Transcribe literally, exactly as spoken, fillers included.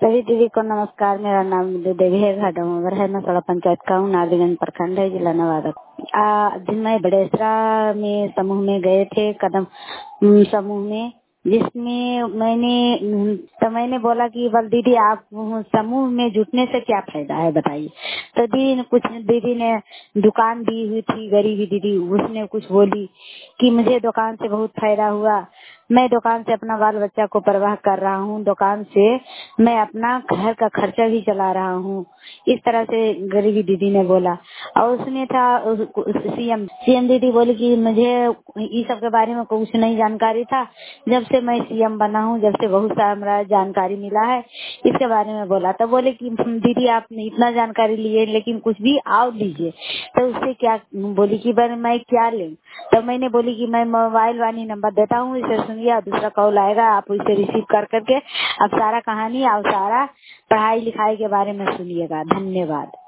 सभी दीदी को नमस्कार। मेरा नाम देवी है, घाटमोगर है, नसड़ा पंचायत का हूँ, नारायणगंज प्रखंड है, जिला नवादा। दिन में बड़ेसरा में समूह में गए थे, कदम समूह में, जिसमें मैंने तो मैंने बोला कि बल दीदी आप समूह में जुटने से क्या फायदा है बताइए। तो दीदी ने कुछ दीदी ने दुकान दी हुई थी, गरीबी दीदी, उसने कुछ बोली कि मुझे दुकान से बहुत फायदा हुआ, मैं दुकान से अपना बाल बच्चा को परवाह कर रहा हूँ, दुकान से मैं अपना घर का खर्चा भी चला रहा हूँ। इस तरह से गरीबी दीदी ने बोला। और उसने था सीएम सीएम दीदी बोली कि मुझे इस सब के बारे में कुछ नहीं जानकारी था, जब से मैं सीएम बना हूँ, जब से बहुत सारा हमारा जानकारी मिला है, इसके बारे में बोला। तो बोले कि दीदी आपने इतना जानकारी लिए लेकिन कुछ भी आओ दीजिए। तो उससे क्या बोली कि मैं क्या ले, तो मैंने बोली कि मैं मोबाइल वाली नंबर देता हूँ, इसे सुनिए, दूसरा कॉल आएगा, आप इसे रिसीव कर करके अब सारा कहानी और सारा पढ़ाई लिखाई के बारे में सुनिएगा। धन्यवाद।